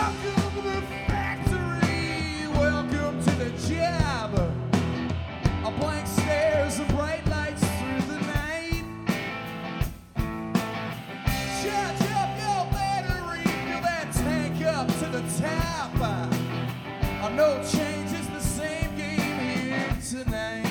Welcome to the factory, welcome to the job. A blank stares and bright lights through the night. Charge up your battery, fill that tank up to the top. No change is the same game here tonight.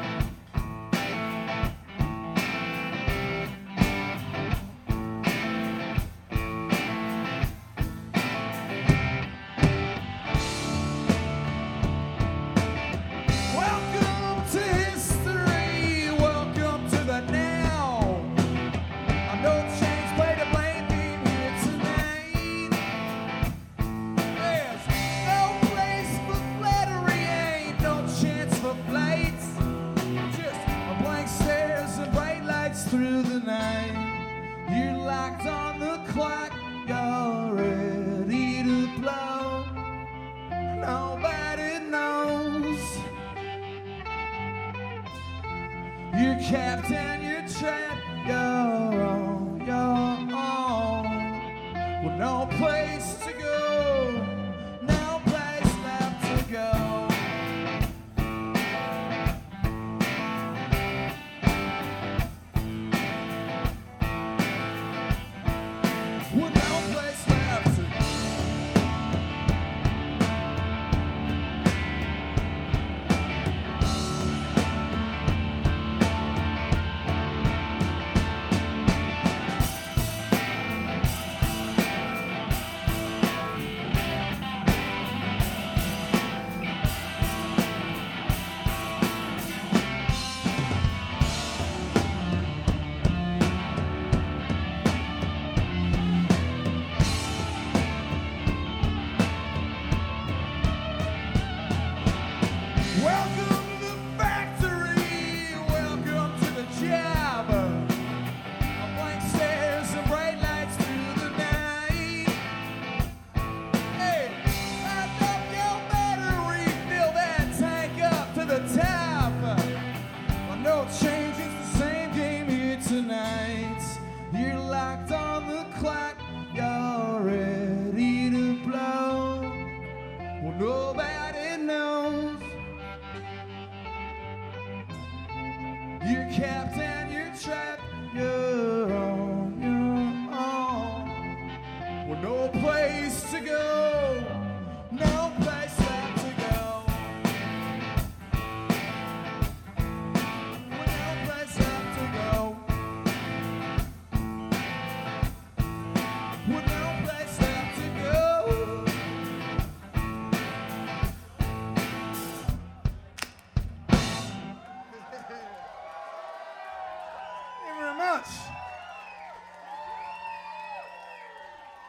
Through the night, you're locked on the clock, you're ready to blow. Nobody knows. You're capped and you're trapped, you're on your own. With no place to go, no place left to go. Welcome to the factory, welcome to the job. A blank stares and bright lights through the night. Hey, light up your battery, fill that tank up to the top. Well, no change, it's the same game here tonight. You're locked on the clock, you're ready to blow. Well, nobody knows. You're capped and you're trapped, you're on your own. With no place to go.